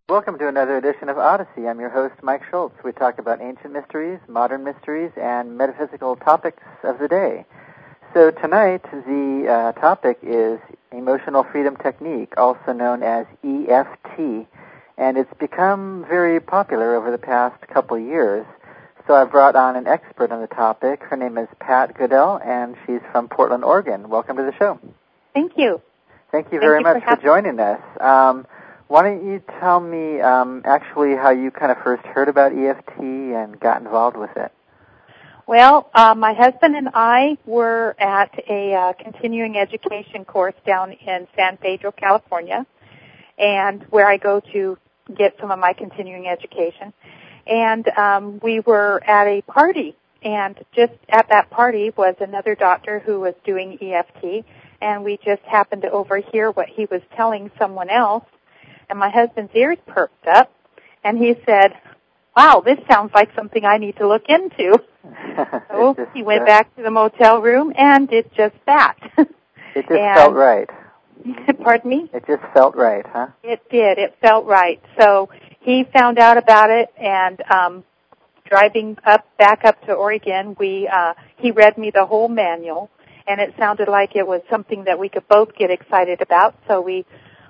Welcome to another edition of Odyssey. I'm your host, Mike Schultz. We talk about ancient mysteries, modern mysteries, and metaphysical topics of the day. So tonight, the topic is Emotional Freedom Technique, also known as EFT, and it's become very popular over the past couple of years. So I've brought on an expert on the topic. Her name is Pat Goodell, and she's from Portland, Oregon. Welcome to the show. Thank you. Thank you very much for joining us. Why don't you tell me actually how you kind of first heard about EFT and got involved with it? Well, my husband and I were at a continuing education course down in San Pedro, California, and where I go to get some of my continuing education. And we were at a party, and just at that party was another doctor who was doing EFT, and we just happened to overhear what he was telling someone else, and my husband's ears perked up, and he said, "Wow, this sounds like something I need to look into." So he went back to the motel room and did just that. It just felt right. Pardon me? It just felt right, huh? It did. It felt right. So he found out about it, and driving back up to Oregon, he read me the whole manual, and it sounded like it was something that we could both get excited about. So we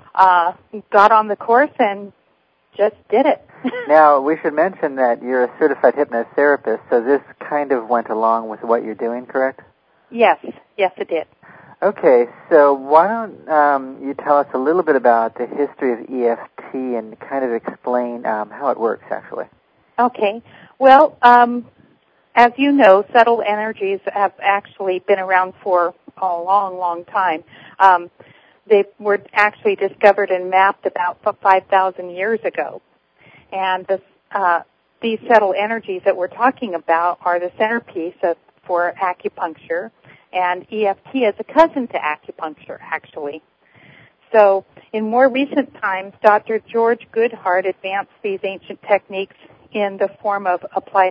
got on the course and just did it. Now, we should mention that you're a certified hypnotherapist, so this kind of went along with what you're doing, correct? Yes, it did. Okay, so why don't you tell us a little bit about the history of EFT and kind of explain how it works, actually. Okay. Well, as you know, subtle energies have actually been around for a long, long time. They were actually discovered and mapped about 5,000 years ago. And these subtle energies that we're talking about are the centerpiece for acupuncture, and EFT is a cousin to acupuncture, actually. So in more recent times, Dr. George Goodhart advanced these ancient techniques in the form of applied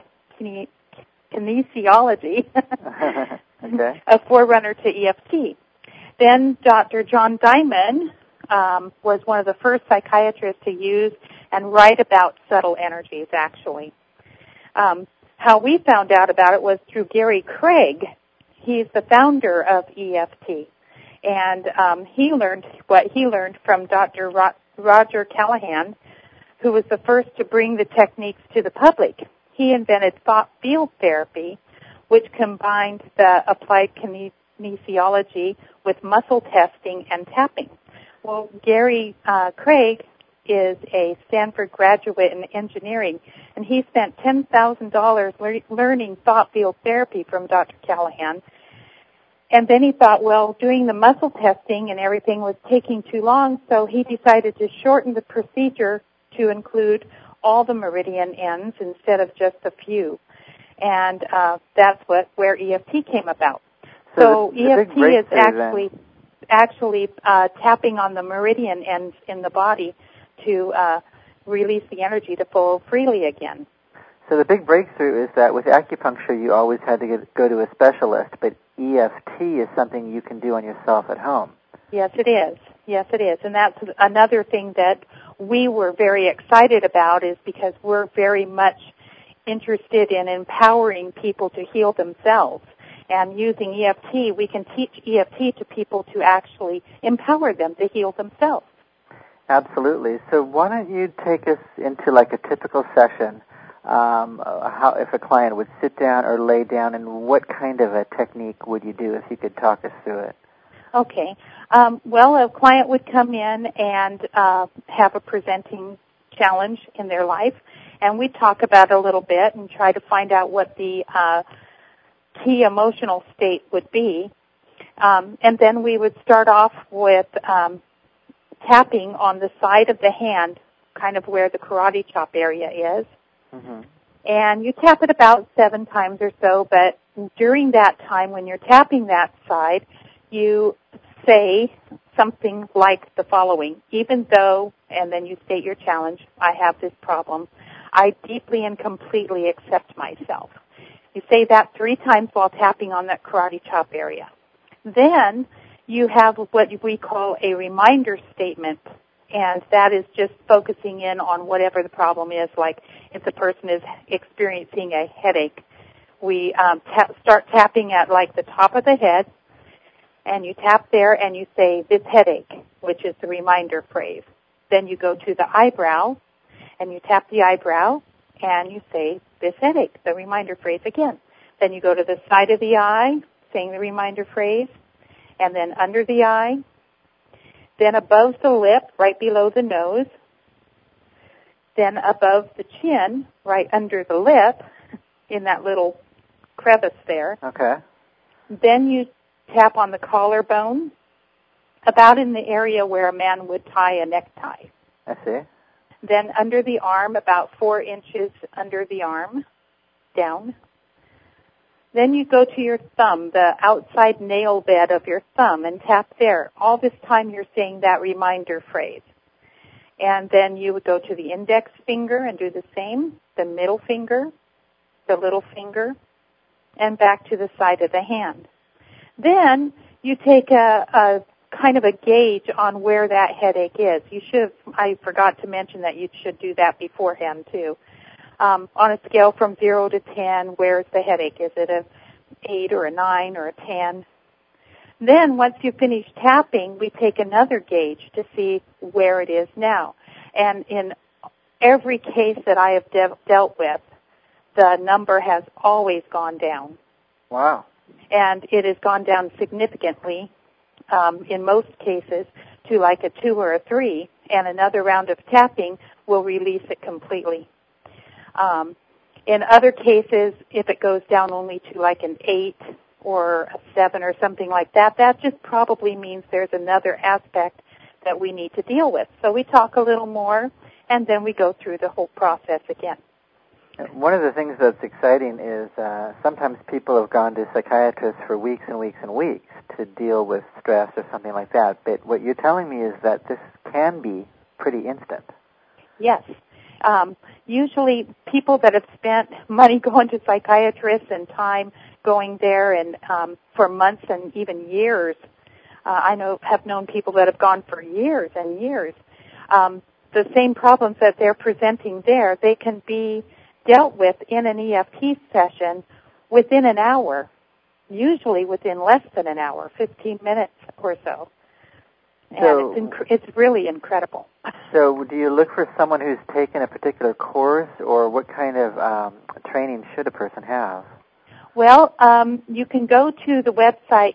kinesiology, okay. a forerunner to EFT. Then Dr. John Diamond was one of the first psychiatrists to use and write about subtle energies, actually. How we found out about it was through Gary Craig. He's the founder of EFT. And he learned what he learned from Dr. Roger Callahan, who was the first to bring the techniques to the public. He invented thought field therapy, which combined the applied kinesiology with muscle testing and tapping. Well, Gary Craig is a Stanford graduate in engineering, and he spent $10,000 learning thought field therapy from Dr. Callahan. And then he thought, well, doing the muscle testing and everything was taking too long, so he decided to shorten the procedure to include all the meridian ends instead of just a few. And that's where EFT came about. So EFT is actually tapping on the meridian ends in the body to release the energy to flow freely again. So the big breakthrough is that with acupuncture you always had to go to a specialist, but EFT is something you can do on yourself at home. Yes, it is. Yes, it is. And that's another thing that we were very excited about, is because we're very much interested in empowering people to heal themselves. And using EFT, we can teach EFT to people to actually empower them to heal themselves. Absolutely. So why don't you take us into like a typical session, how if a client would sit down or lay down, and what kind of a technique would you do if you could talk us through it? Okay. Well, a client would come in and have a presenting challenge in their life, and we talk about it a little bit and try to find out what the key emotional state would be. And then we would start off with tapping on the side of the hand, kind of where the karate chop area is. Mm-hmm. And you tap it about 7 times or so, but during that time when you're tapping that side, you say something like the following: even though, and then you state your challenge, I have this problem, I deeply and completely accept myself. You say that 3 times while tapping on that karate chop area. Then you have what we call a reminder statement And that is just focusing in on whatever the problem is, like if the person is experiencing a headache. We start tapping at like the top of the head, and you tap there and you say, this headache, which is the reminder phrase. Then you go to the eyebrow, and you tap the eyebrow, and you say, this headache, the reminder phrase again. Then you go to the side of the eye, saying the reminder phrase, and then under the eye, then above the lip, right below the nose, then above the chin, right under the lip, in that little crevice there. Okay. Then you tap on the collarbone, about in the area where a man would tie a necktie. I see. Then under the arm, about 4 inches under the arm, down. Then you go to your thumb, the outside nail bed of your thumb, and tap there. All this time you're saying that reminder phrase. And then you would go to the index finger and do the same, the middle finger, the little finger, and back to the side of the hand. Then you take a kind of a gauge on where that headache is. I forgot to mention that you should do that beforehand too. On a scale from 0 to 10, where's the headache? Is it a 8 or a 9 or a 10? Then once you finish tapping, we take another gauge to see where it is now. And in every case that I have dealt with, the number has always gone down. Wow. And it has gone down significantly, in most cases, to like a 2 or a 3, and another round of tapping will release it completely. In other cases, if it goes down only to like an 8 or a 7 or something like that, that just probably means there's another aspect that we need to deal with. So we talk a little more, and then we go through the whole process again. One of the things that's exciting is sometimes people have gone to psychiatrists for weeks and weeks and weeks to deal with stress or something like that. But what you're telling me is that this can be pretty instant. Yes. Usually people that have spent money going to psychiatrists and time going there and for months and even years, have known people that have gone for years and years. The same problems that they're presenting there, they can be dealt with in an EFT session within an hour, usually within less than an hour, 15 minutes or so. And it's really incredible. So do you look for someone who's taken a particular course, or what kind of training should a person have? Well, you can go to the website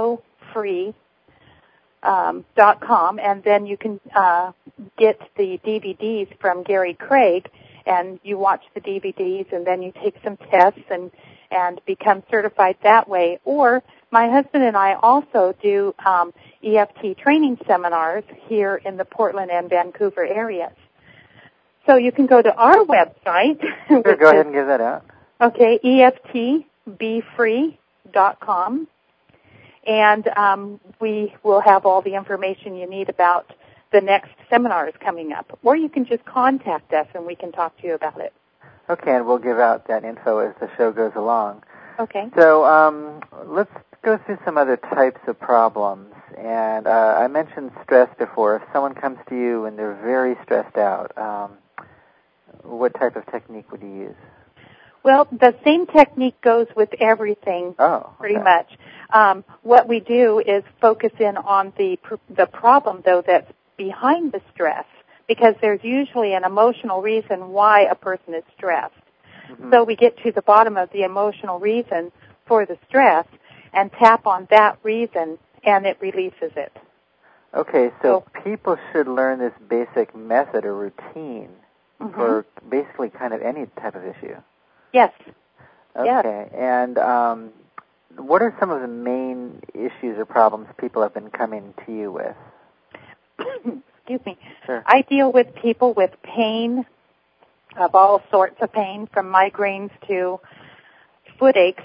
emofree.com, and then you can get the DVDs from Gary Craig, and you watch the DVDs, and then you take some tests and become certified that way. Or my husband and I also do EFT training seminars here in the Portland and Vancouver areas. So you can go to our website. Sure, go ahead and give that out. Okay, EFTBefree.com. And we will have all the information you need about the next seminars coming up. Or you can just contact us and we can talk to you about it. Okay, and we'll give out that info as the show goes along. Okay. So let's go through some other types of problems. And I mentioned stress before. If someone comes to you and they're very stressed out, what type of technique would you use? Well, the same technique goes with everything, pretty much. What we do is focus in on the problem, though, that's behind the stress, because there's usually an emotional reason why a person is stressed. Mm-hmm. So we get to the bottom of the emotional reason for the stress and tap on that reason, and it releases it. Okay, so people should learn this basic method or routine for basically kind of any type of issue. Yes. Okay, yes. And what are some of the main issues or problems people have been coming to you with? Excuse me. Sure. I deal with people with pain, of all sorts of pain, from migraines to foot aches.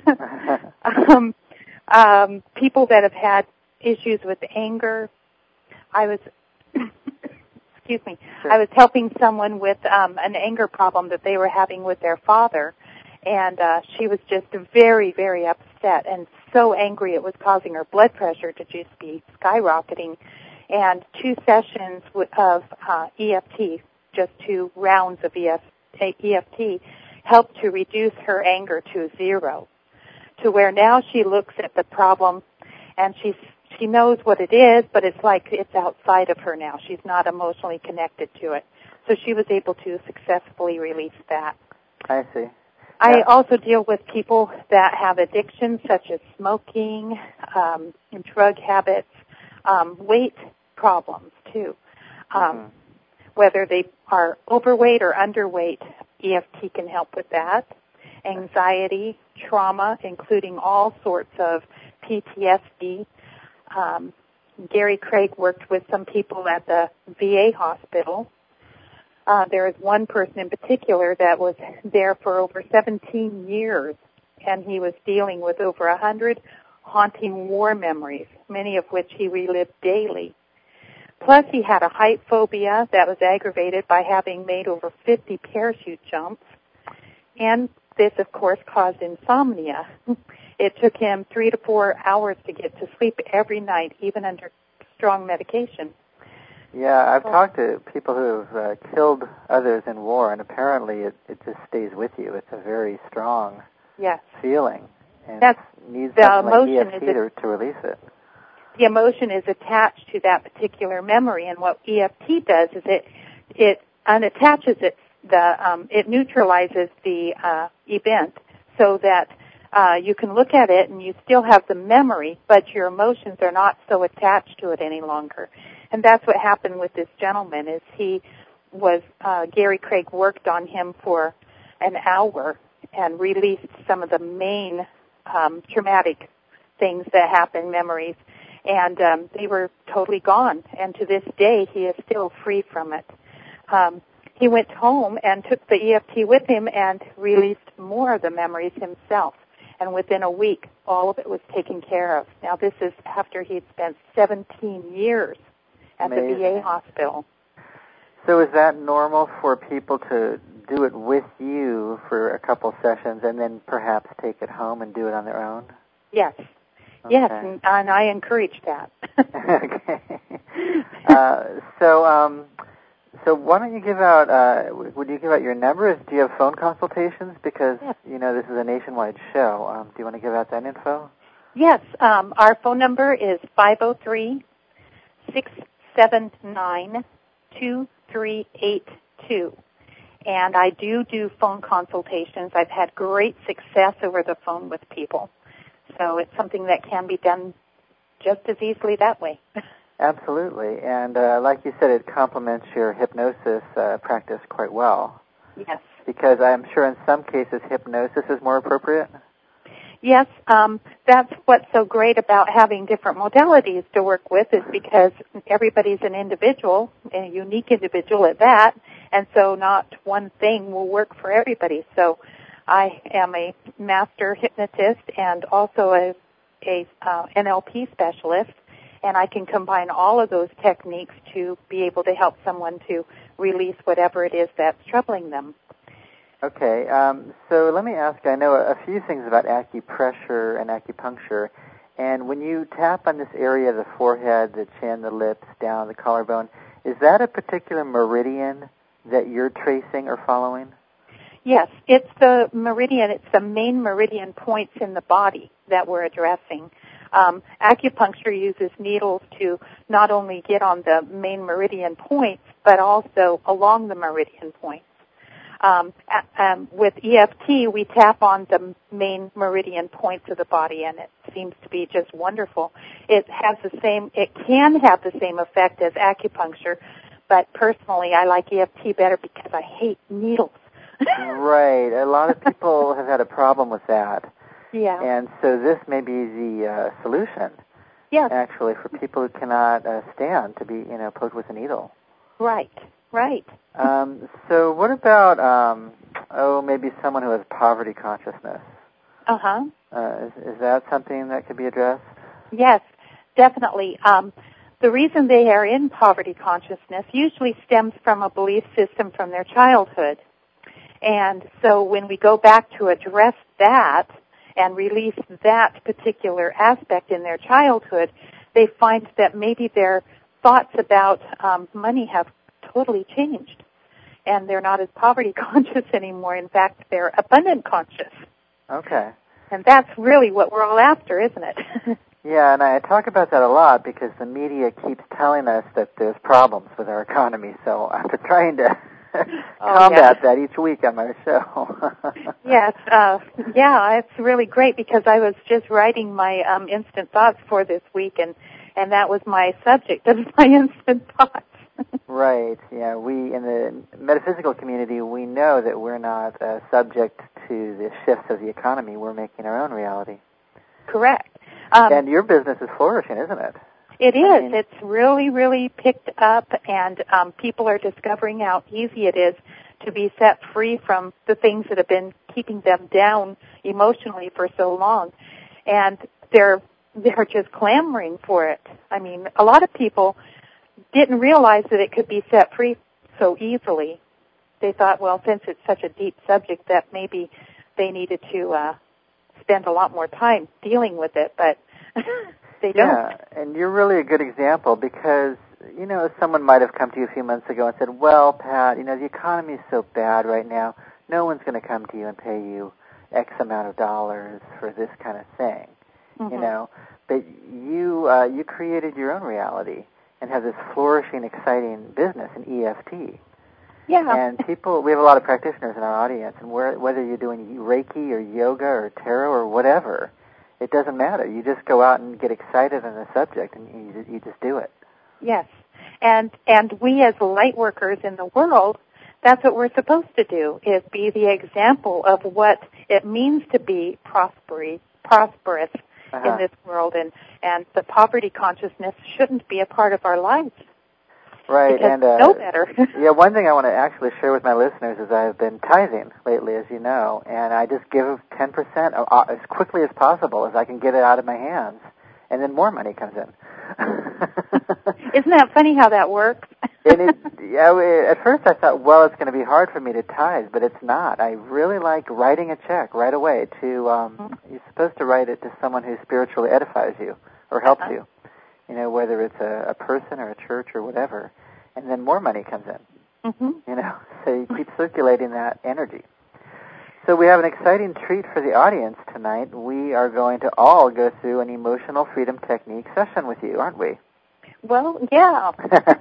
People that have had issues with anger. Excuse me. Sure. I was helping someone with an anger problem that they were having with their father, and she was just very, very upset and so angry it was causing her blood pressure to just be skyrocketing. And 2 sessions of EFT, just 2 rounds of EFT, helped to reduce her anger to 0, to where now she looks at the problem and she knows what it is, but it's like it's outside of her now. She's not emotionally connected to it. So she was able to successfully release that. I see. I also deal with people that have addictions such as smoking, drug habits, weight problems too. Whether they are overweight or underweight, EFT can help with that. Anxiety, trauma, including all sorts of PTSD. Gary Craig worked with some people at the VA hospital. There is one person in particular that was there for over 17 years, and he was dealing with over 100 haunting war memories, many of which he relived daily. Plus, he had a height phobia that was aggravated by having made over 50 parachute jumps, and this, of course, caused insomnia. It took him 3 to 4 hours to get to sleep every night, even under strong medication. Yeah, I've talked to people who have killed others in war, and apparently it just stays with you. It's a very strong feeling, and it needs something like EFT to release it. The emotion is attached to that particular memory, and what EFT does is it unattaches it. It neutralizes the event so that you can look at it and you still have the memory, but your emotions are not so attached to it any longer. And that's what happened with this gentleman. Is he was Gary Craig worked on him for an hour and released some of the main traumatic things that happened, memories, and they were totally gone. And to this day, he is still free from it. He went home and took the EFT with him and released more of the memories himself. And within a week, all of it was taken care of. Now, this is after he'd spent 17 years at the VA hospital. So is that normal for people to do it with you for a couple sessions and then perhaps take it home and do it on their own? Yes. Okay. Yes, and I encourage that. Okay. So why don't you give out, would you give out your numbers? Do you have phone consultations? Because, this is a nationwide show. Do you want to give out that info? Yes. Our phone number is 503-679-2382. And I do phone consultations. I've had great success over the phone with people. So it's something that can be done just as easily that way. Absolutely. And like you said, it complements your hypnosis practice quite well. Yes. Because I'm sure in some cases hypnosis is more appropriate. Yes. That's what's so great about having different modalities to work with is because everybody's an individual, a unique individual at that, and so not one thing will work for everybody. So I am a master hypnotist and also a NLP specialist, and I can combine all of those techniques to be able to help someone to release whatever it is that's troubling them. Okay, so let me ask, I know a few things about acupressure and acupuncture, and when you tap on this area of the forehead, the chin, the lips, down the collarbone, is that a particular meridian that you're tracing or following? Yes, it's the meridian, it's the main meridian points in the body that we're addressing. Acupuncture uses needles to not only get on the main meridian points, but also along the meridian points. With EFT, we tap on the main meridian points of the body, and it seems to be just wonderful. It can have the same effect as acupuncture, but personally, I like EFT better because I hate needles. Right. A lot of people have had a problem with that. Yeah. And so this may be the solution. Yes. Actually, for people who cannot stand to be, poked with a needle. Right. Right. So what about, maybe someone who has poverty consciousness? Uh-huh. Is that something that could be addressed? Yes, definitely. The reason they are in poverty consciousness usually stems from a belief system from their childhood. And so when we go back to address that and release that particular aspect in their childhood, they find that maybe their thoughts about money have totally changed, and they're not as poverty conscious anymore. In fact, they're abundant conscious. Okay. And that's really what we're all after, isn't it? Yeah, and I talk about that a lot because the media keeps telling us that there's problems with our economy, so I'm trying to combat that each week on my show. Yes, it's really great because I was just writing my instant thoughts for this week, and that was my subject of my instant thoughts. Right, yeah. We, in the metaphysical community, we know that we're not subject to the shifts of the economy. We're making our own reality. Correct. And your business is flourishing, isn't it? It is. It's really, really picked up, and people are discovering how easy it is to be set free from the things that have been keeping them down emotionally for so long. And they're just clamoring for it. I mean, a lot of people didn't realize that it could be set free so easily. They thought, well, since it's such a deep subject that maybe they needed to spend a lot more time dealing with it, but they don't. Yeah, and you're really a good example because, someone might have come to you a few months ago and said, well, Pat, the economy is so bad right now, no one's going to come to you and pay you X amount of dollars for this kind of thing, But you created your own reality and have this flourishing, exciting business in EFT. Yeah. And we have a lot of practitioners in our audience, and whether you're doing Reiki or yoga or tarot or whatever, it doesn't matter. You just go out and get excited on the subject, and you just do it. Yes. And we as light workers in the world, that's what we're supposed to do, is be the example of what it means to be prosperous in this world, and the poverty consciousness shouldn't be a part of our lives. Right, because and know better. Yeah, one thing I want to actually share with my listeners is I've been tithing lately, as you know, and I just give 10% as quickly as possible as I can get it out of my hands, and then more money comes in. Isn't that funny how that works? And at first I thought, well, it's going to be hard for me to tithe, but it's not. I really like writing a check right away to, you're supposed to write it to someone who spiritually edifies you or helps you, whether it's a person or a church or whatever, and then more money comes in, so you keep circulating that energy. So we have an exciting treat for the audience tonight. We are going to all go through an emotional freedom technique session with you, aren't we? Well, yeah.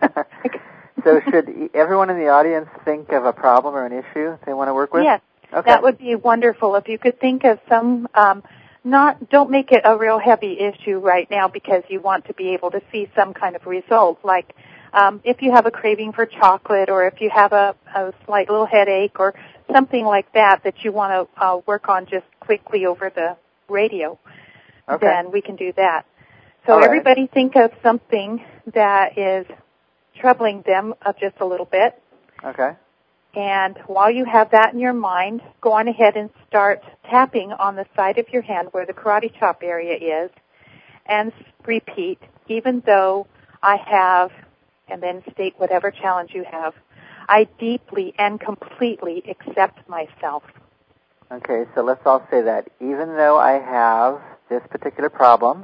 So should everyone in the audience think of a problem or an issue they want to work with? Yes. Okay. That would be wonderful. If you could think of some, don't make it a real heavy issue right now because you want to be able to see some kind of result, like if you have a craving for chocolate or if you have a slight little headache or something like that you want to work on just quickly over the radio, then we can do that. So everybody think of something that is troubling them just a little bit. Okay. And while you have that in your mind, go on ahead and start tapping on the side of your hand where the karate chop area is and repeat, even though I have, and then state whatever challenge you have, I deeply and completely accept myself. Okay, so let's all say that. Even though I have this particular problem,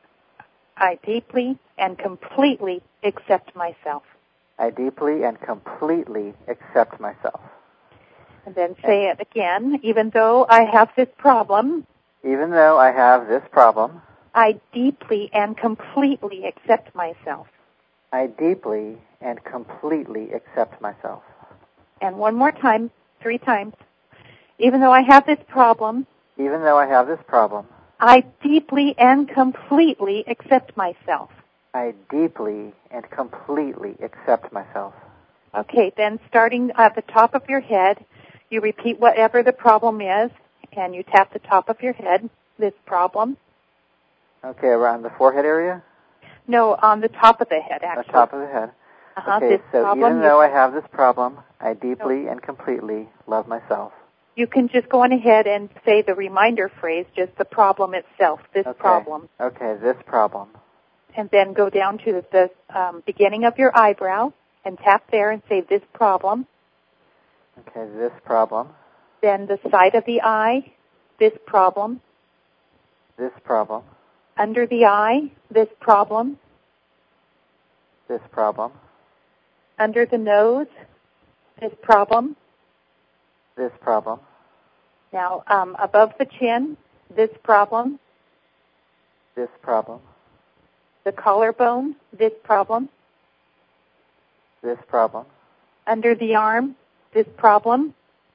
I deeply and completely accept myself. I deeply and completely accept myself. And then say it again. Even though I have this problem. Even though I have this problem. I deeply and completely accept myself. I deeply and completely accept myself. And one more time, 3 times. Even though I have this problem. Even though I have this problem. I deeply and completely accept myself. I deeply and completely accept myself. Okay, then starting at the top of your head, you repeat whatever the problem is, and you tap the top of your head, this problem. Okay, around the forehead area? No, on the top of the head, actually. The top of the head. Okay, so even though I have this problem, I deeply and completely love myself. You can just go on ahead and say the reminder phrase, just the problem itself, this problem. Okay, this problem. And then go down to the beginning of your eyebrow and tap there and say this problem. Okay, this problem. Then the side of the eye, this problem. This problem. Under the eye, this problem. This problem. Under the nose, this problem. This problem. Now, above the chin, this problem. This problem. The collarbone, this problem. This problem. Under the arm, this problem.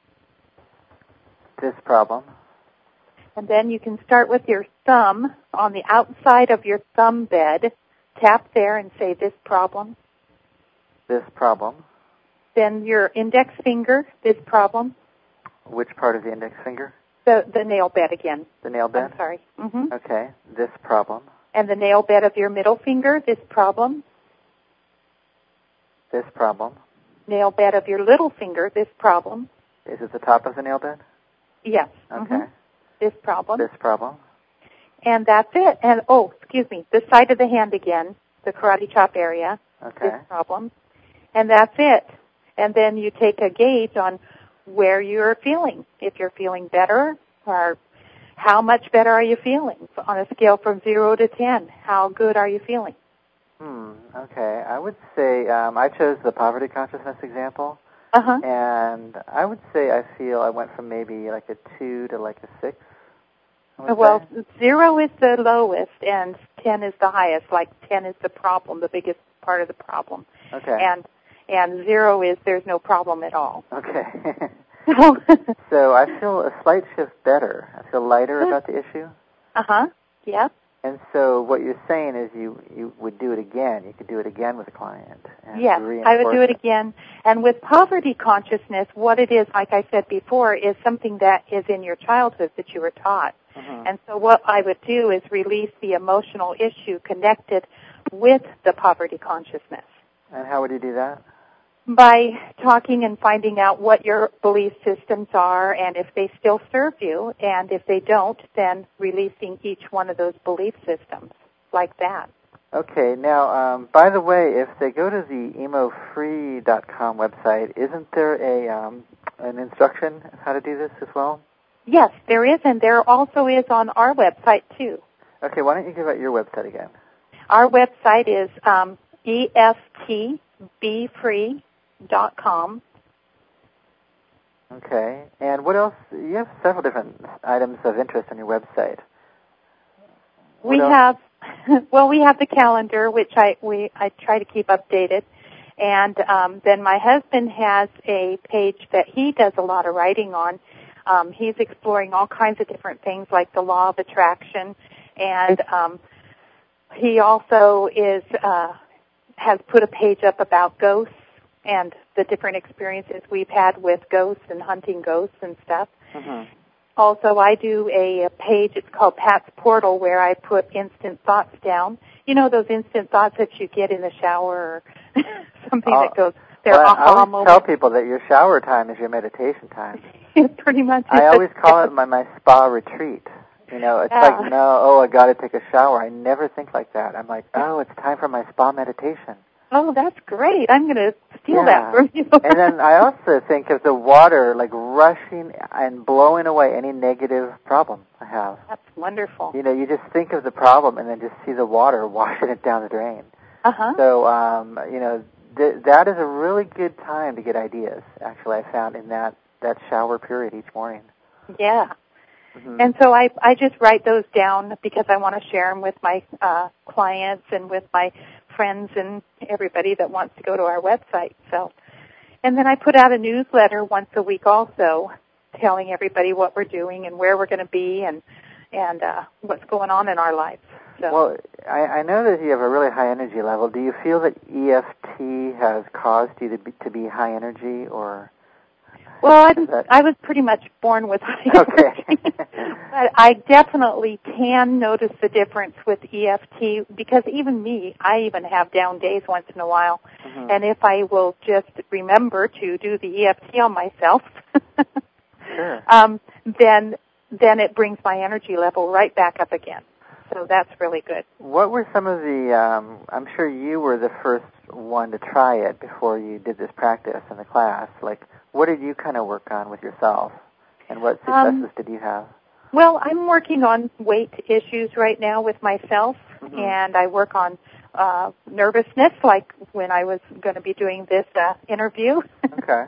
This problem. And then you can start with your thumb on the outside of your thumb bed. Tap there and say, this problem. This problem. Then your index finger, this problem. Which part of the index finger? The nail bed again. The nail bed? I'm sorry. Mm-hmm. Okay. This problem. And the nail bed of your middle finger, this problem. This problem. Nail bed of your little finger, this problem. Is it the top of the nail bed? Yes. Okay. Mm-hmm. This problem. This problem. And that's it. And, the side of the hand again, the karate chop area, Okay. this problem. And that's it. And then you take a gauge on where you're feeling. If you're feeling better, or how much better are you feeling? On a scale from 0 to 10, how good are you feeling? Okay. I would say I chose the poverty consciousness example. Uh-huh. And I would say I went from maybe like a 2 to like a 6. Well, 0 is the lowest and 10 is the highest. Like 10 is the problem, the biggest part of the problem. Okay. And 0 is there's no problem at all. Okay. So I feel a slight shift better. I feel lighter about the issue. Uh-huh. Yeah. And so what you're saying is you would do it again. You could do it again with a client. Yes, I would do it again. And with poverty consciousness, what it is, like I said before, is something that is in your childhood that you were taught. Mm-hmm. And so what I would do is release the emotional issue connected with the poverty consciousness. And how would you do that? By talking and finding out what your belief systems are and if they still serve you, and if they don't, then releasing each one of those belief systems like that. Okay. Now, by the way, if they go to the emofree.com website, isn't there an instruction on how to do this as well? Yes, there is, and there also is on our website, too. Okay, why don't you give out your website again? Our website is EFTBefree.com. Okay. And what else? You have several different items of interest on your website. We have the calendar, which I try to keep updated. And then my husband has a page that he does a lot of writing on. He's exploring all kinds of different things like the law of attraction, and he also has put a page up about ghosts and the different experiences we've had with ghosts and hunting ghosts and stuff. Mm-hmm. Also, I do a page, it's called Pat's Portal, where I put instant thoughts down. You know those instant thoughts that you get in the shower or something that goes, they're aha I always moments. tell people that your shower time is your meditation time. Pretty much. I always call it my spa retreat. You know, it's like, I got to take a shower. I never think like that. I'm like, it's time for my spa meditation. Oh, that's great. I'm going to steal that from you. And then I also think of the water like rushing and blowing away any negative problem I have. That's wonderful. You know, you just think of the problem and then just see the water washing it down the drain. Uh-huh. So, that is a really good time to get ideas, actually, I found in that shower period each morning. Yeah. Mm-hmm. And so I just write those down because I want to share them with my clients and with my friends and everybody that wants to go to our website. So, and then I put out a newsletter once a week also, telling everybody what we're doing and where we're going to be and what's going on in our lives. So. Well, I know that you have a really high energy level. Do you feel that EFT has caused you to be high energy, or? Well, I was pretty much born with high energy. But I definitely can notice the difference with EFT because even me, I even have down days once in a while. Mm-hmm. And if I will just remember to do the EFT on myself, sure. Then it brings my energy level right back up again. So that's really good. What were some of the, I'm sure you were the first one to try it before you did this practice in the class. Like, what did you kind of work on with yourself, and what successes did you have? Well, I'm working on weight issues right now with myself, mm-hmm. and I work on nervousness, like when I was going to be doing this interview. Okay.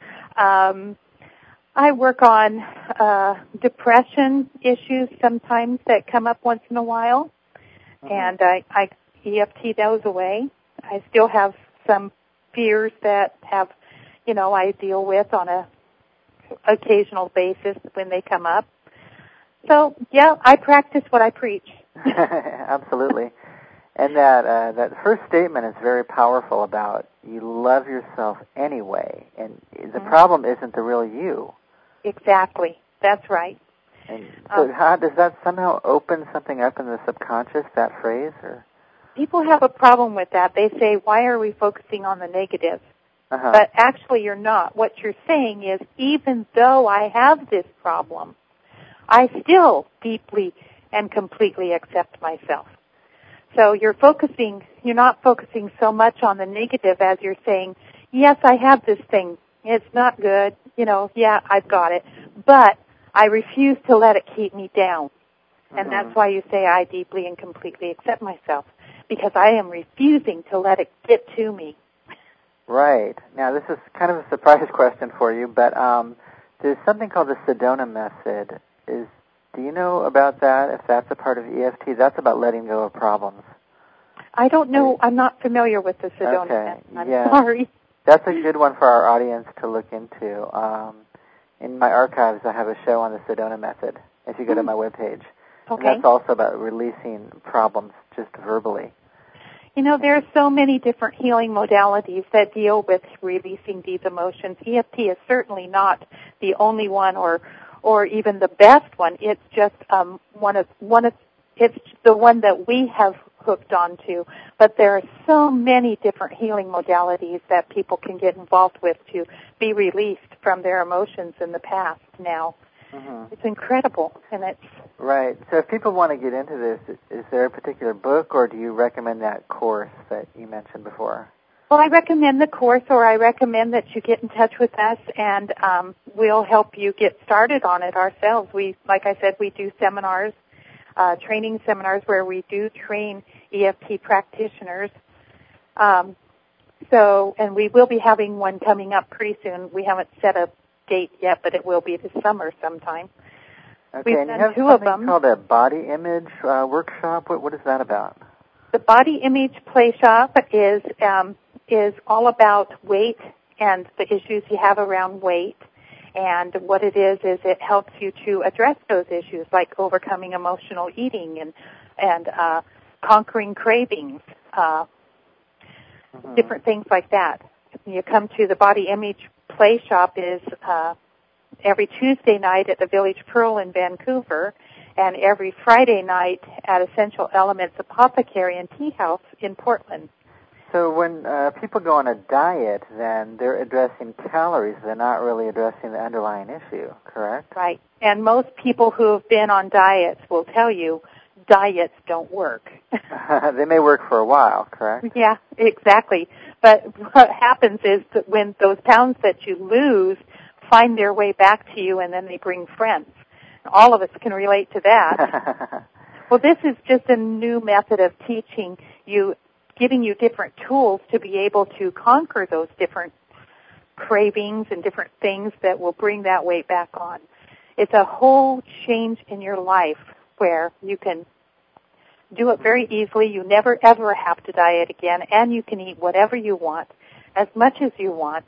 I work on depression issues sometimes that come up once in a while, and I EFT those away. I still have some fears that I deal with on a occasional basis when they come up. So, yeah, I practice what I preach. Absolutely. And that first statement is very powerful about you love yourself anyway, and the problem isn't the real you. Exactly. That's right. And so how does that somehow open something up in the subconscious, that phrase? Or people have a problem with that. They say, why are we focusing on the negative? But actually you're not. What you're saying is, even though I have this problem, I still deeply and completely accept myself. So you're not focusing so much on the negative as you're saying, yes, I have this thing. It's not good. Yeah, I've got it. But I refuse to let it keep me down. And that's why you say I deeply and completely accept myself, because I am refusing to let it get to me. Right. Now, this is kind of a surprise question for you, but there's something called the Sedona method. Do you know about that, if that's a part of EFT? That's about letting go of problems. I don't know. I'm not familiar with the Sedona method. I'm sorry. That's a good one for our audience to look into. In my archives, I have a show on the Sedona method, if you go to my webpage. Okay. And that's also about releasing problems just verbally. There are so many different healing modalities that deal with releasing these emotions. EFT is certainly not the only one or even the best one. It's just it's the one that we have hooked onto. But there are so many different healing modalities that people can get involved with to be released from their emotions in the past now. It's incredible, and it's... Right. So if people want to get into this, is there a particular book, or do you recommend that course that you mentioned before? Well, I recommend the course, or I recommend that you get in touch with us, and we'll help you get started on it ourselves. Like I said, we do seminars, training seminars where we do train EFT practitioners. And we will be having one coming up pretty soon. We haven't set a date yet, but it will be this summer sometime. Okay, We've and done you have two something of them. called a body image workshop. What is that about? The body image play shop is all about weight and the issues you have around weight. And what it is it helps you to address those issues, like overcoming emotional eating and conquering cravings, different things like that. You come to the body image play shop is every Tuesday night at the Village Pearl in Vancouver, and every Friday night at Essential Elements Apothecary and Tea House in Portland. So when people go on a diet, then they're addressing calories. They're not really addressing the underlying issue, correct? Right. And most people who have been on diets will tell you diets don't work. They may work for a while, correct? Yeah, exactly. But what happens is that when those pounds that you lose find their way back to you, and then they bring friends. All of us can relate to that. Well, this is just a new method of teaching you, giving you different tools to be able to conquer those different cravings and different things that will bring that weight back on. It's a whole change in your life where you can do it very easily. You never, ever have to diet again, and you can eat whatever you want, as much as you want.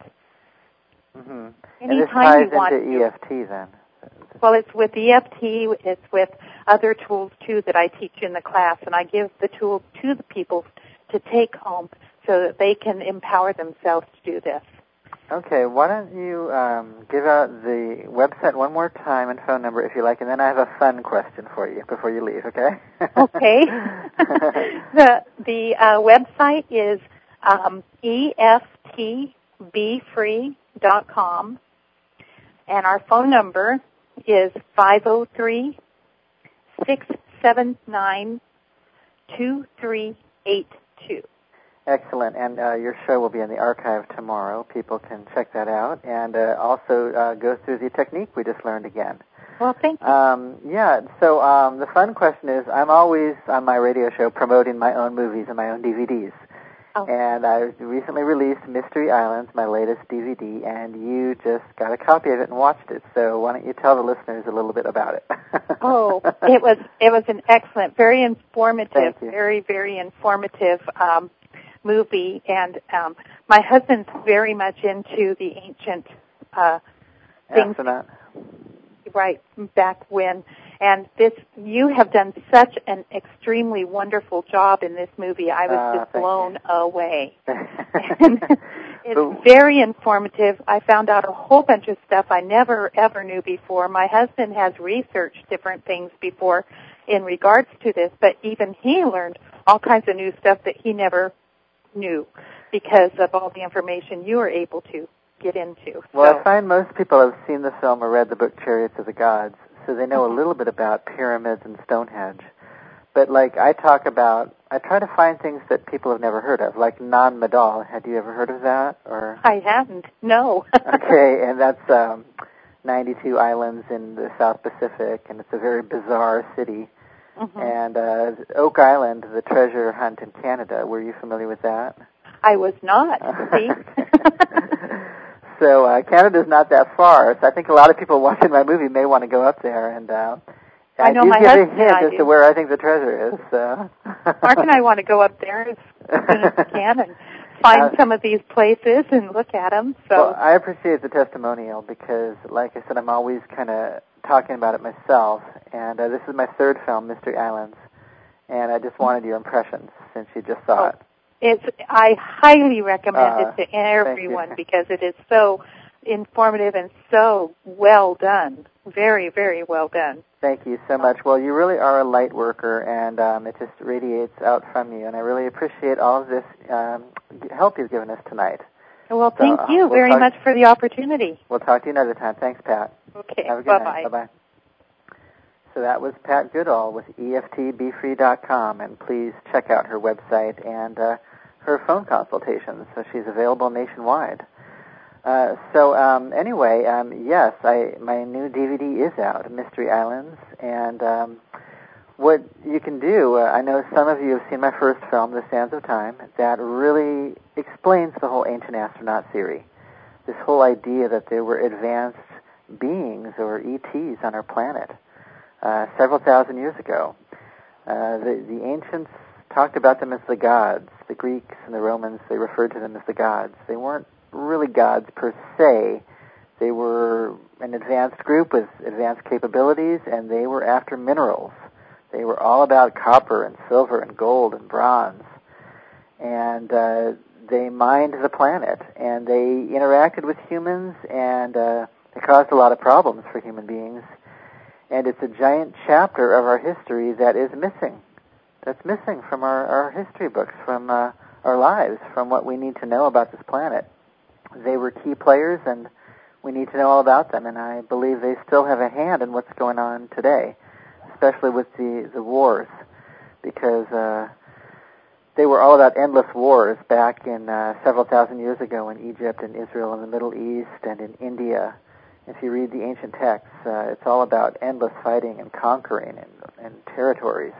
And this Anytime ties you want into to. EFT then? Well, it's with EFT. It's with other tools, too, that I teach in the class, and I give the tools to the people to take home so that they can empower themselves to do this. Okay, why don't you give out the website one more time and phone number if you like, and then I have a fun question for you before you leave, okay? Okay. The website is EFTBefree.com, and our phone number is 503-679-2382. Excellent, and your show will be in the archive tomorrow. People can check that out and also go through the technique we just learned again. Well, thank you. So the fun question is, I'm always on my radio show promoting my own movies and my own DVDs. Oh. And I recently released Mystery Islands, my latest DVD, and you just got a copy of it and watched it. So why don't you tell the listeners a little bit about it? Oh, it was an excellent, very informative, very, very informative movie. And my husband's very much into the ancient things. Astronaut. Right, back when. And you have done such an extremely wonderful job in this movie. I was just blown away. And it's very informative. I found out a whole bunch of stuff I never, ever knew before. My husband has researched different things before in regards to this, but even he learned all kinds of new stuff that he never knew because of all the information you were able to get into. Well, I find most people have seen the film or read the book Chariots of the Gods, so they know a little bit about pyramids and Stonehenge. But like I try to find things that people have never heard of, like Nan Madol. Had you ever heard of that? Or I hadn't, no. Okay, and that's 92 islands in the South Pacific, and it's a very bizarre city. Mm-hmm. And Oak Island, the treasure hunt in Canada, were you familiar with that? I was not, see? So Canada's not that far, so I think a lot of people watching my movie may want to go up there, and I know do my give husband a hint as to where I think the treasure is. Mark and I want to go up there as soon as we can and find some of these places and look at them. So. Well, I appreciate the testimonial because, like I said, I'm always kind of talking about it myself, and this is my third film, Mystery Islands, and I just wanted your impressions since you just saw it. I highly recommend it to everyone because it is so informative and so well done. Very, very well done. Thank you so much. Well, you really are a light worker, and it just radiates out from you, and I really appreciate all of this help you've given us tonight. Well, thank you very much for the opportunity. We'll talk to you another time. Thanks, Pat. Okay, have a good night. Bye-bye. So that was Pat Goodall with EFTBeFree.com, and please check out her website and her phone consultations. So she's available nationwide. Anyway, yes, my new DVD is out, Mystery Islands, and what you can do, I know some of you have seen my first film, The Sands of Time, that really explains the whole ancient astronaut theory, this whole idea that there were advanced beings or ETs on our planet several thousand years ago. The ancients talked about them as the gods. The Greeks and the Romans, they referred to them as the gods. They weren't really gods per se. They were an advanced group with advanced capabilities, and they were after minerals. They were all about copper and silver and gold and bronze. And they mined the planet, and they interacted with humans, and it caused a lot of problems for human beings. And it's a giant chapter of our history that is missing. That's missing from our history books, from our lives, from what we need to know about this planet. They were key players, and we need to know all about them, and I believe they still have a hand in what's going on today, especially with the wars, because they were all about endless wars back in several thousand years ago in Egypt and Israel and the Middle East and in India. If you read the ancient texts, it's all about endless fighting and conquering and territories.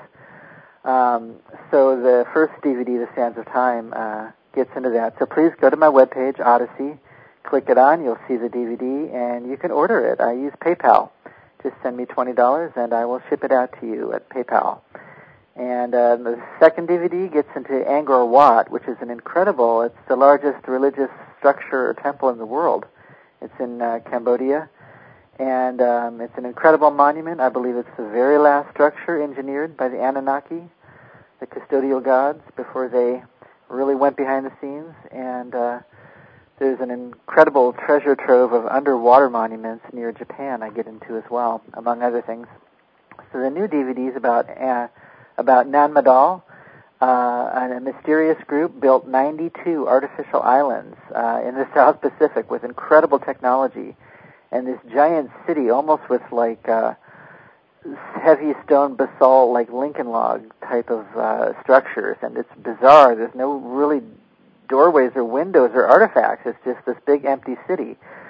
So the first DVD, The Sands of Time, gets into that. So please go to my webpage, Odyssey, click it on, you'll see the DVD, and you can order it. I use PayPal. Just send me $20, and I will ship it out to you at PayPal. And the second DVD gets into Angkor Wat, which is it's the largest religious structure or temple in the world. It's in Cambodia, and it's an incredible monument. I believe it's the very last structure engineered by the Anunnaki, the custodial gods, before they really went behind the scenes. And there's an incredible treasure trove of underwater monuments near Japan I get into as well, among other things. So the new DVD is about Nan Madol, a mysterious group built 92 artificial islands in the South Pacific with incredible technology, and this giant city almost with like heavy stone basalt, like Lincoln log type of structures, and it's bizarre. There's no really doorways or windows or artifacts. It's just this big empty city.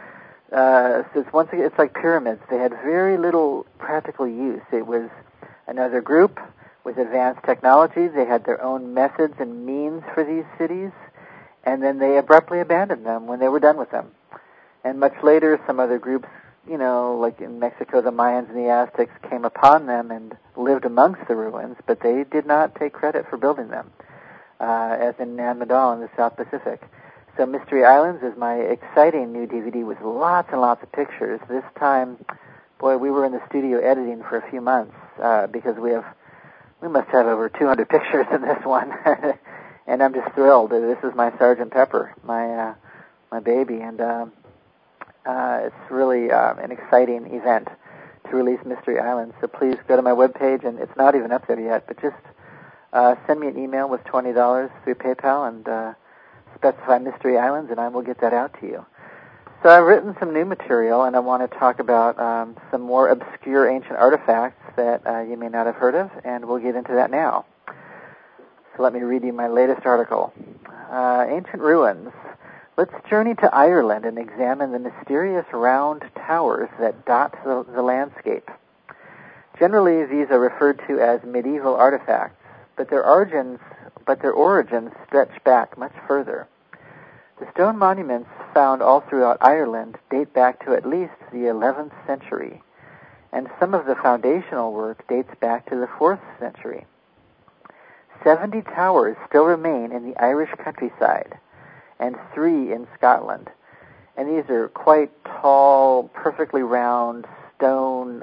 So it's like pyramids. They had very little practical use. It was another group with advanced technology. They had their own methods and means for these cities, and then they abruptly abandoned them when they were done with them. And much later, some other groups, like in Mexico, the Mayans and the Aztecs came upon them and lived amongst the ruins, but they did not take credit for building them, as in Nan Madol in the South Pacific. So Mystery Islands is my exciting new DVD with lots and lots of pictures. This time, boy, we were in the studio editing for a few months because we must have over 200 pictures in this one. And I'm just thrilled. This is my Sgt. Pepper, my baby, and it's really an exciting event to release Mystery Islands. So please go to my webpage, and it's not even up there yet, but just send me an email with $20 through PayPal and specify Mystery Islands, and I will get that out to you. So I've written some new material, and I want to talk about some more obscure ancient artifacts that you may not have heard of, and we'll get into that now. So let me read you my latest article. Ancient Ruins. Let's journey to Ireland and examine the mysterious round towers that dot the landscape. Generally, these are referred to as medieval artifacts, but their origins stretch back much further. The stone monuments found all throughout Ireland date back to at least the 11th century, and some of the foundational work dates back to the 4th century. 70 towers still remain in the Irish countryside, and 3 in Scotland. And these are quite tall, perfectly round stone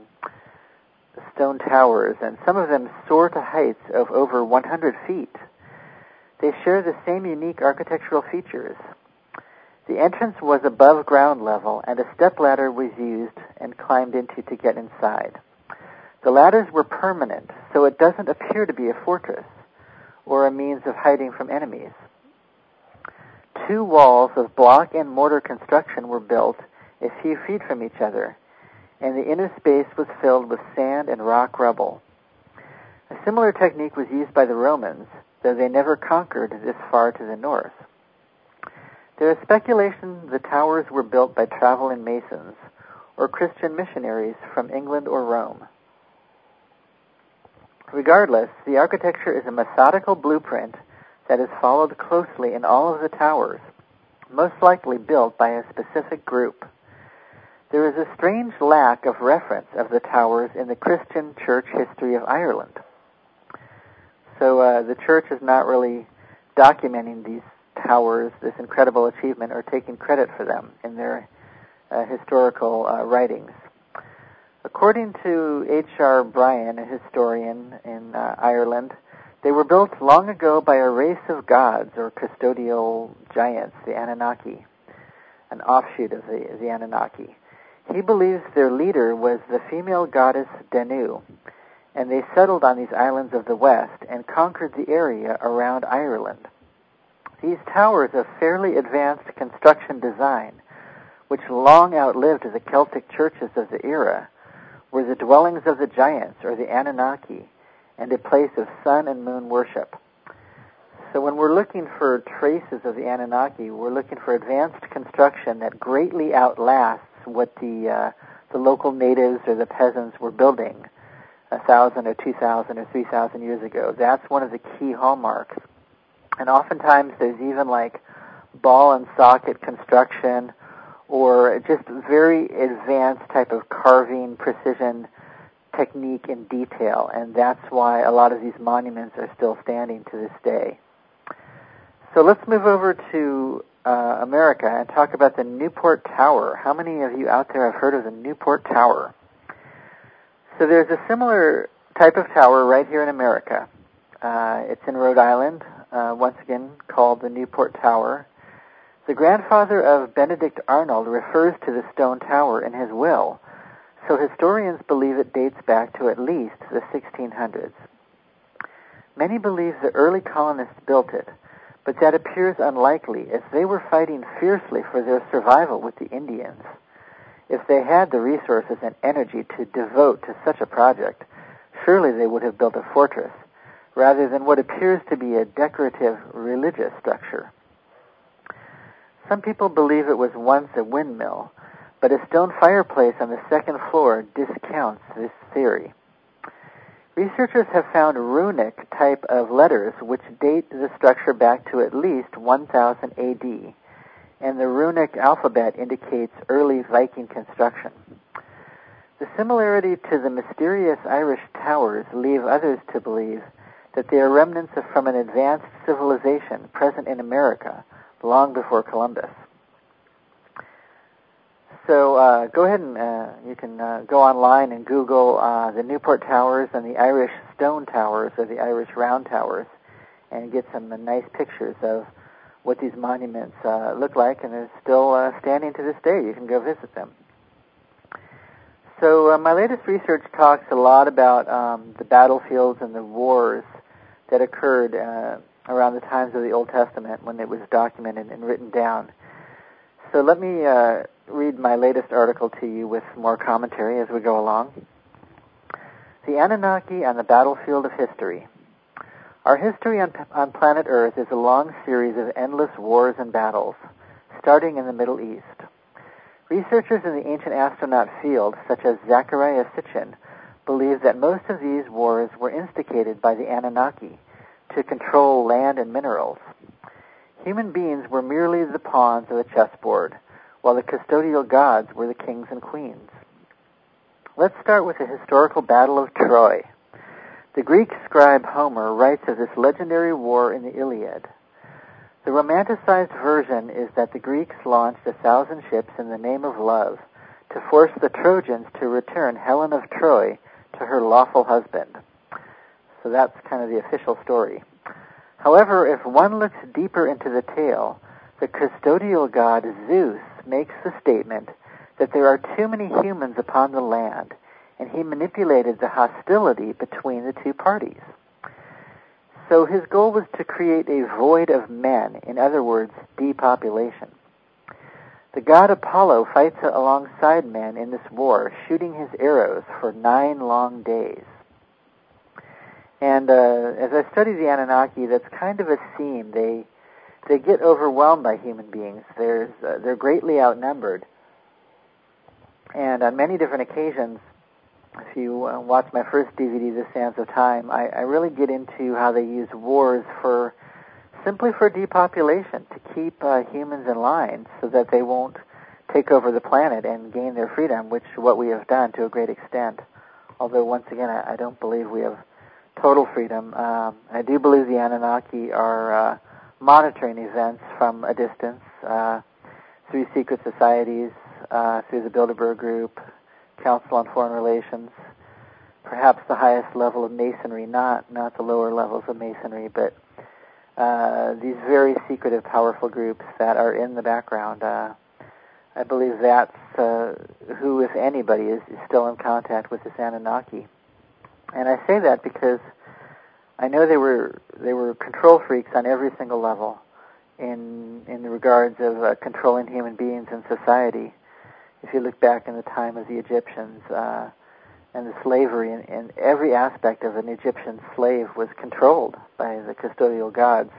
towers, and some of them soar to heights of over 100 feet. They share the same unique architectural features. The entrance was above ground level, and a stepladder was used and climbed into to get inside. The ladders were permanent, so it doesn't appear to be a fortress or a means of hiding from enemies. 2 walls of block and mortar construction were built a few feet from each other, and the inner space was filled with sand and rock rubble. A similar technique was used by the Romans, though they never conquered this far to the north. There is speculation the towers were built by traveling masons or Christian missionaries from England or Rome. Regardless, the architecture is a methodical blueprint that is followed closely in all of the towers, most likely built by a specific group. There is a strange lack of reference of the towers in the Christian church history of Ireland. So the church is not really documenting these towers, this incredible achievement, or taking credit for them in their historical writings. According to H.R. Bryan, a historian in Ireland, they were built long ago by a race of gods or custodial giants, the Anunnaki, an offshoot of the Anunnaki. He believes their leader was the female goddess Danu, and they settled on these islands of the west and conquered the area around Ireland. These towers of fairly advanced construction design, which long outlived the Celtic churches of the era, were the dwellings of the giants or the Anunnaki, and a place of sun and moon worship. So when we're looking for traces of the Anunnaki, we're looking for advanced construction that greatly outlasts what the local natives or the peasants were building 1,000 or 2,000 or 3,000 years ago. That's one of the key hallmarks. And oftentimes there's even like ball and socket construction or just very advanced type of carving, precision technique and detail, and that's why a lot of these monuments are still standing to this day. So let's move over to America and talk about the Newport Tower. How many of you out there have heard of the Newport Tower? So there's a similar type of tower right here in America. It's in Rhode Island, once again called the Newport Tower. The grandfather of Benedict Arnold refers to the stone tower in his will, so historians believe it dates back to at least the 1600s. Many believe the early colonists built it, but that appears unlikely as they were fighting fiercely for their survival with the Indians. If they had the resources and energy to devote to such a project, surely they would have built a fortress, rather than what appears to be a decorative religious structure. Some people believe it was once a windmill, but a stone fireplace on the second floor discounts this theory. Researchers have found runic type of letters which date the structure back to at least 1000 AD, and the runic alphabet indicates early Viking construction. The similarity to the mysterious Irish towers leave others to believe that they are remnants from an advanced civilization present in America long before Columbus. So go ahead and you can go online and Google the Newport Towers and the Irish Stone Towers, or the Irish Round Towers, and get some nice pictures of what these monuments look like, and they're still standing to this day. You can go visit them. So my latest research talks a lot about the battlefields and the wars that occurred around the times of the Old Testament when it was documented and written down. So let me read my latest article to you with more commentary as we go along. The Anunnaki on the Battlefield of History. Our history on planet Earth is a long series of endless wars and battles, starting in the Middle East. Researchers in the ancient astronaut field, such as Zecharia Sitchin, believe that most of these wars were instigated by the Anunnaki to control land and minerals. Human beings were merely the pawns of the chessboard, while the custodial gods were the kings and queens. Let's start with the historical Battle of Troy. The Greek scribe Homer writes of this legendary war in the Iliad. The romanticized version is that the Greeks launched 1,000 ships in the name of love to force the Trojans to return Helen of Troy to her lawful husband. So that's kind of the official story. However, if one looks deeper into the tale, the custodial god Zeus makes the statement that there are too many humans upon the land, and he manipulated the hostility between the two parties. So his goal was to create a void of men, in other words, depopulation. The god Apollo fights alongside men in this war, shooting his arrows for 9 long days. And as I study the Anunnaki, that's kind of a theme. They get overwhelmed by human beings. They're greatly outnumbered. And on many different occasions, if you watch my first DVD, The Sands of Time, I really get into how they use wars simply for depopulation, to keep humans in line so that they won't take over the planet and gain their freedom, which is what we have done to a great extent. Although, once again, I don't believe we have total freedom. I do believe the Anunnaki are monitoring events from a distance through secret societies, through the Bilderberg Group, Council on Foreign Relations, perhaps the highest level of Masonry, not the lower levels of Masonry, but these very secretive, powerful groups that are in the background. I believe that's who, if anybody, is still in contact with this Anunnaki. And I say that because I know they were control freaks on every single level in the regards of controlling human beings and society. If you look back in the time of the Egyptians and the slavery, and every aspect of an Egyptian slave was controlled by the custodial gods.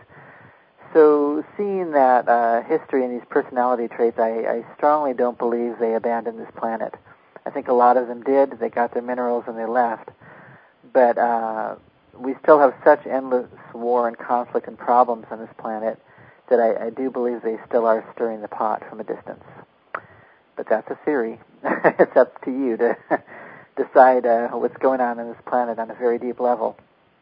So seeing that history and these personality traits, I strongly don't believe they abandoned this planet. I think a lot of them did. They got their minerals and they left. But we still have such endless war and conflict and problems on this planet that I do believe they still are stirring the pot from a distance. But that's a theory. It's up to you to decide what's going on this planet on a very deep level.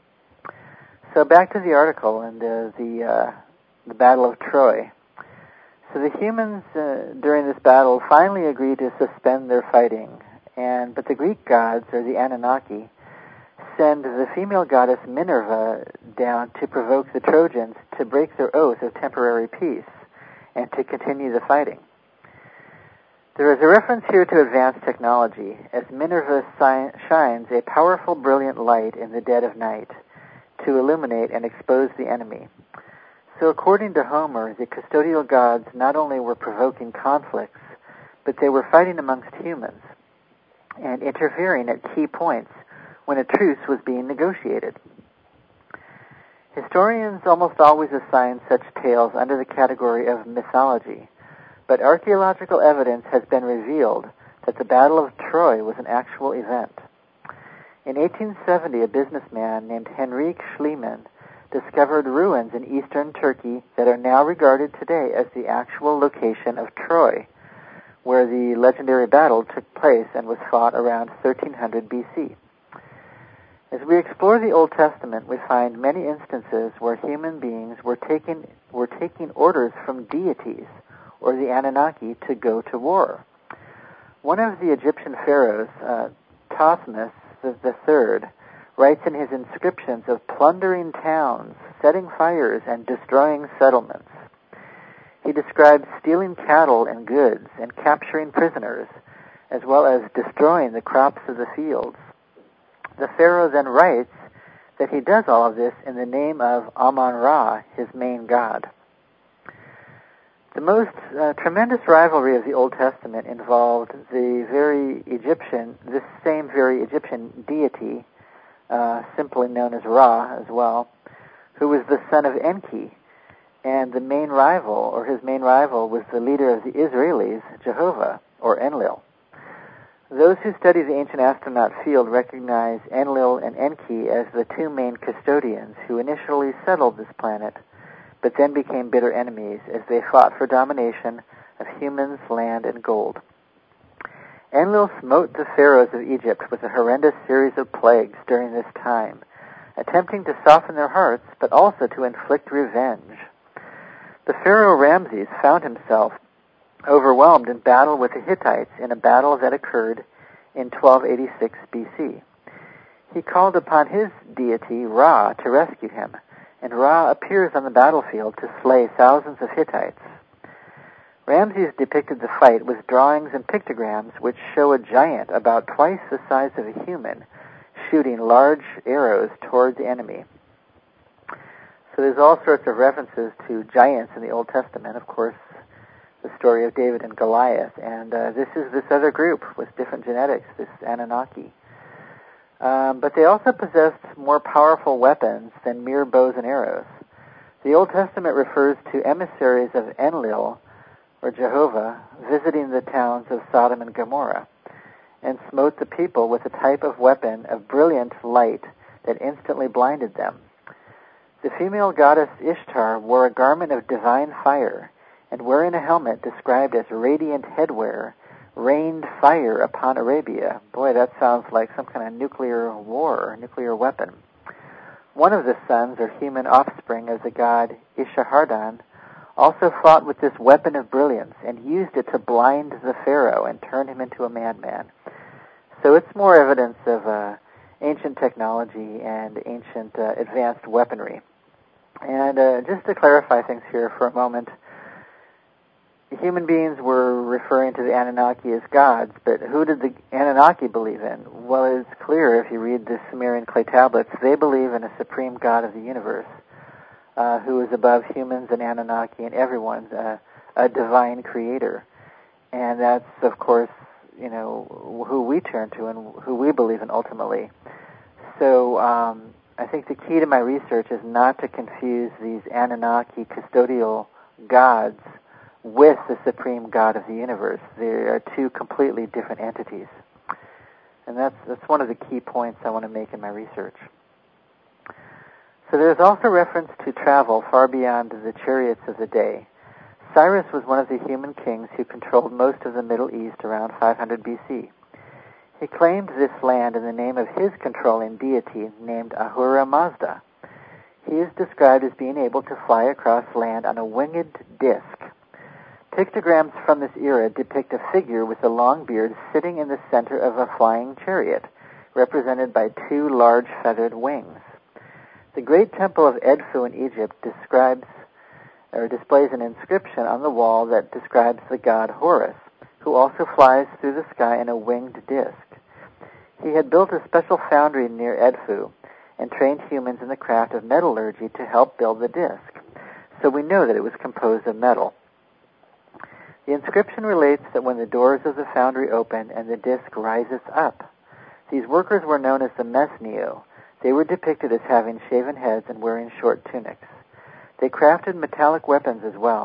So back to the article and the Battle of Troy. So the humans during this battle finally agreed to suspend their fighting, but the Greek gods, or the Anunnaki, send the female goddess Minerva down to provoke the Trojans to break their oath of temporary peace and to continue the fighting. There is a reference here to advanced technology, as Minerva shines a powerful, brilliant light in the dead of night to illuminate and expose the enemy. So according to Homer, the custodial gods not only were provoking conflicts, but they were fighting amongst humans and interfering at key points when a truce was being negotiated. Historians almost always assign such tales under the category of mythology, but archaeological evidence has been revealed that the Battle of Troy was an actual event. In 1870, a businessman named Henrik Schliemann discovered ruins in eastern Turkey that are now regarded today as the actual location of Troy, where the legendary battle took place and was fought around 1300 BC. As we explore the Old Testament, we find many instances where human beings were taking orders from deities or the Anunnaki to go to war. One of the Egyptian pharaohs, Thutmose III, writes in his inscriptions of plundering towns, setting fires, and destroying settlements. He describes stealing cattle and goods and capturing prisoners, as well as destroying the crops of the fields. The pharaoh then writes that he does all of this in the name of Amun-Ra, his main god. The most tremendous rivalry of the Old Testament involved this same very Egyptian deity, simply known as Ra as well, who was the son of Enki, and his main rival was the leader of the Israelis, Jehovah, or Enlil. Those who study the ancient astronaut field recognize Enlil and Enki as the two main custodians who initially settled this planet, but then became bitter enemies as they fought for domination of humans, land, and gold. Enlil smote the pharaohs of Egypt with a horrendous series of plagues during this time, attempting to soften their hearts, but also to inflict revenge. The pharaoh Ramses found himself overwhelmed in battle with the Hittites in a battle that occurred in 1286 BC. He called upon his deity, Ra, to rescue him, and Ra appears on the battlefield to slay thousands of Hittites. Ramses depicted the fight with drawings and pictograms which show a giant about twice the size of a human shooting large arrows toward the enemy. So there's all sorts of references to giants in the Old Testament, of course, the story of David and Goliath, and this is this other group with different genetics, this Anunnaki. But they also possessed more powerful weapons than mere bows and arrows. The Old Testament refers to emissaries of Enlil, or Jehovah, visiting the towns of Sodom and Gomorrah, and smote the people with a type of weapon of brilliant light that instantly blinded them. The female goddess Ishtar wore a garment of divine fire, and wearing a helmet described as radiant headwear, rained fire upon Arabia. Boy, that sounds like some kind of nuclear war, nuclear weapon. One of the sons, or human offspring, of the god Esarhaddon, also fought with this weapon of brilliance and used it to blind the pharaoh and turn him into a madman. So it's more evidence of ancient technology and ancient advanced weaponry. And just to clarify things here for a moment, human beings were referring to the Anunnaki as gods, but who did the Anunnaki believe in? Well, it's clear if you read the Sumerian clay tablets, they believe in a supreme god of the universe, who is above humans and Anunnaki and everyone's a divine creator. And that's, of course, who we turn to and who we believe in ultimately. So I think the key to my research is not to confuse these Anunnaki custodial gods with the supreme God of the universe. They are two completely different entities. And that's one of the key points I want to make in my research. So there's also reference to travel far beyond the chariots of the day. Cyrus was one of the human kings who controlled most of the Middle East around 500 BC. He claimed this land in the name of his controlling deity named Ahura Mazda. He is described as being able to fly across land on a winged disc. Pictograms from this era depict a figure with a long beard sitting in the center of a flying chariot, represented by two large feathered wings. The great temple of Edfu in Egypt displays an inscription on the wall that describes the god Horus, who also flies through the sky in a winged disc. He had built a special foundry near Edfu and trained humans in the craft of metallurgy to help build the disc, so we know that it was composed of metal. The inscription relates that when the doors of the foundry open and the disc rises up, these workers were known as the Mesnio. They were depicted as having shaven heads and wearing short tunics. They crafted metallic weapons as well,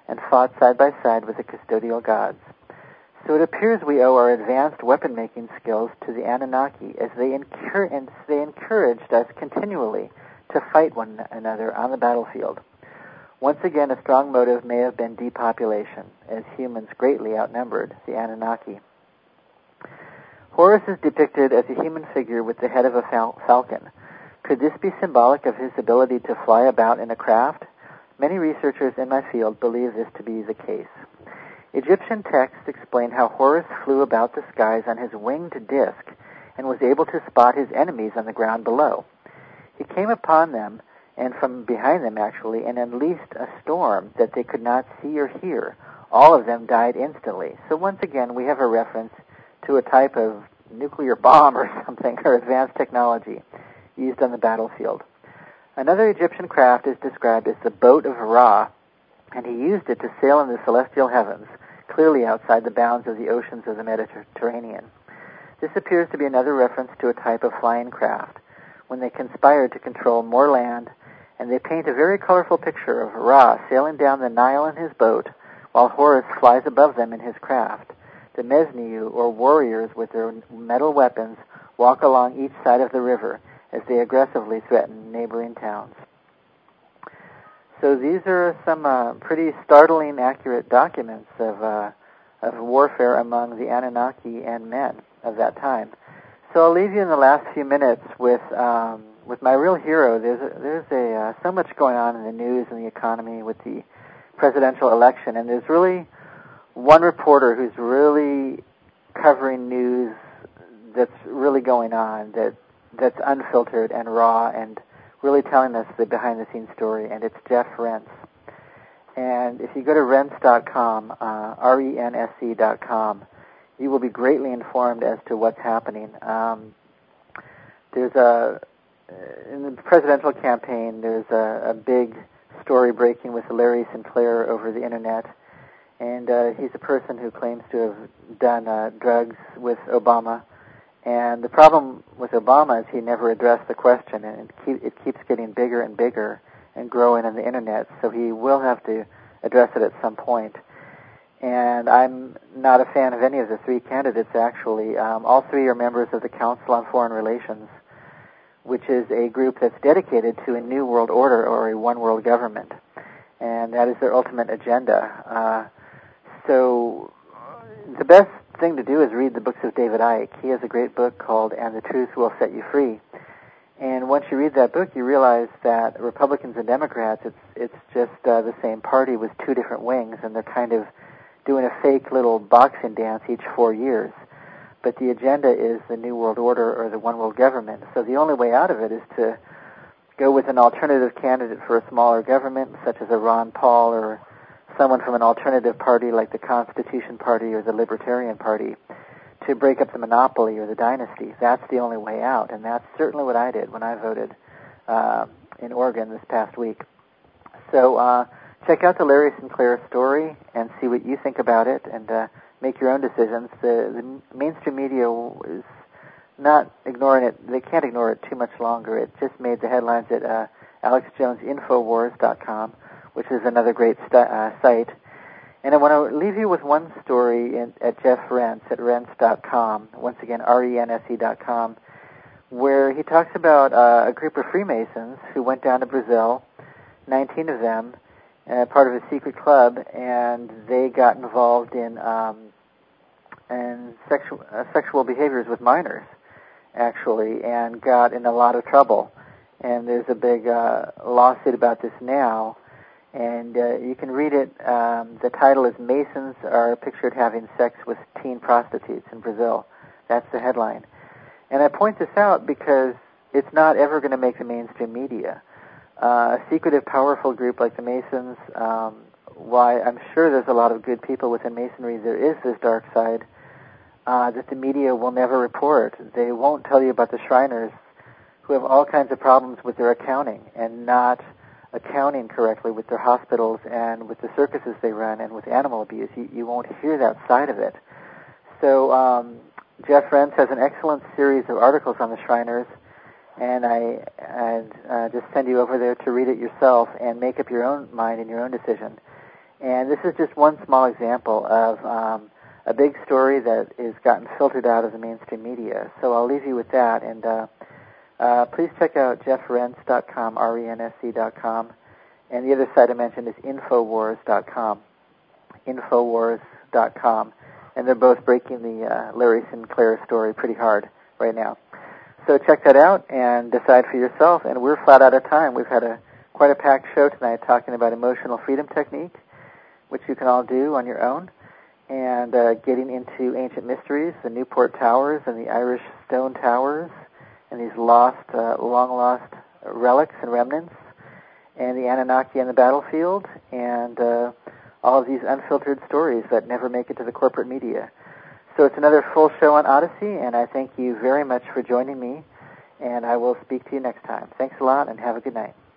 and fought side by side with the custodial gods. So it appears we owe our advanced weapon-making skills to the Anunnaki, as they encouraged us continually to fight one another on the battlefield. Once again, a strong motive may have been depopulation, as humans greatly outnumbered the Anunnaki. Horus is depicted as a human figure with the head of a falcon. Could this be symbolic of his ability to fly about in a craft? Many researchers in my field believe this to be the case. Egyptian texts explain how Horus flew about the skies on his winged disk and was able to spot his enemies on the ground below. He came upon them, and from behind them actually, and unleashed a storm that they could not see or hear. All of them died instantly. So once again, we have a reference to a type of nuclear bomb or something, or advanced technology used on the battlefield. Another Egyptian craft is described as the boat of Ra, and he used it to sail in the celestial heavens, clearly outside the bounds of the oceans of the Mediterranean. This appears to be another reference to a type of flying craft, when they conspired to control more land, and they paint a very colorful picture of Ra sailing down the Nile in his boat, while Horus flies above them in his craft. The Mesniu, or warriors with their metal weapons, walk along each side of the river as they aggressively threaten neighboring towns. So these are some pretty startling, accurate documents of warfare among the Anunnaki and men of that time. So I'll leave you in the last few minutes with my real hero. There's so much going on in the news and the economy with the presidential election, and there's really one reporter who's really covering news that's really going on, that's unfiltered and raw, and really telling us the behind-the-scenes story, and it's Jeff Rense. And if you go to rense.com, RENSE.com, you will be greatly informed as to what's happening. In the presidential campaign, there's a big story breaking with Larry Sinclair over the internet, and he's a person who claims to have done drugs with Obama. And the problem with Obama is he never addressed the question, and it keeps getting bigger and bigger and growing on the internet, so he will have to address it at some point. And I'm not a fan of any of the three candidates, actually. All three are members of the Council on Foreign Relations, which is a group that's dedicated to a new world order or a one-world government. And that is their ultimate agenda. So the best thing to do is read the books of David Icke. He has a great book called And the Truth Will Set You Free. And once you read that book, you realize that Republicans and Democrats, it's just the same party with two different wings, and they're kind of doing a fake little boxing dance each 4 years. But the agenda is the New World Order or the One World Government. So the only way out of it is to go with an alternative candidate for a smaller government, such as a Ron Paul or someone from an alternative party like the Constitution Party or the Libertarian Party, to break up the monopoly or the dynasty. That's the only way out, and that's certainly what I did when I voted in Oregon this past week. So check out the Larry Sinclair story and see what you think about it, and make your own decisions. The mainstream media is not ignoring it. They can't ignore it too much longer. It just made the headlines at AlexJonesInfowars.com, which is another great site. And I want to leave you with one story at Jeff Rense at rense.com, once again, RENSE.com, where he talks about a group of Freemasons who went down to Brazil, 19 of them, part of a secret club, and they got involved in sexual behaviors with minors, actually, and got in a lot of trouble. And there's a big lawsuit about this now. And you can read it. The title is Masons Are Pictured Having Sex with Teen Prostitutes in Brazil. That's the headline. And I point this out because it's not ever going to make the mainstream media. A secretive, powerful group like the Masons, why I'm sure there's a lot of good people within Masonry, there is this dark side that the media will never report. They won't tell you about the Shriners, who have all kinds of problems with their accounting and not accounting correctly with their hospitals and with the circuses they run and with animal abuse. You won't hear that side of it. So Jeff Rense has an excellent series of articles on the Shriners, and I just send you over there to read it yourself and make up your own mind and your own decision. And this is just one small example of a big story that is gotten filtered out of the mainstream media. So I'll leave you with that, and please check out jeffrense.com, RENSE.com, and the other site I mentioned is Infowars.com, Infowars.com, and they're both breaking the Larry Sinclair story pretty hard right now. So check that out and decide for yourself, and we're flat out of time. We've had quite a packed show tonight talking about emotional freedom technique, which you can all do on your own, and getting into ancient mysteries, the Newport Towers and the Irish Stone Towers, and these long-lost relics and remnants, and the Anunnaki on the battlefield, and all of these unfiltered stories that never make it to the corporate media. So it's another full show on Odyssey, and I thank you very much for joining me, and I will speak to you next time. Thanks a lot, and have a good night.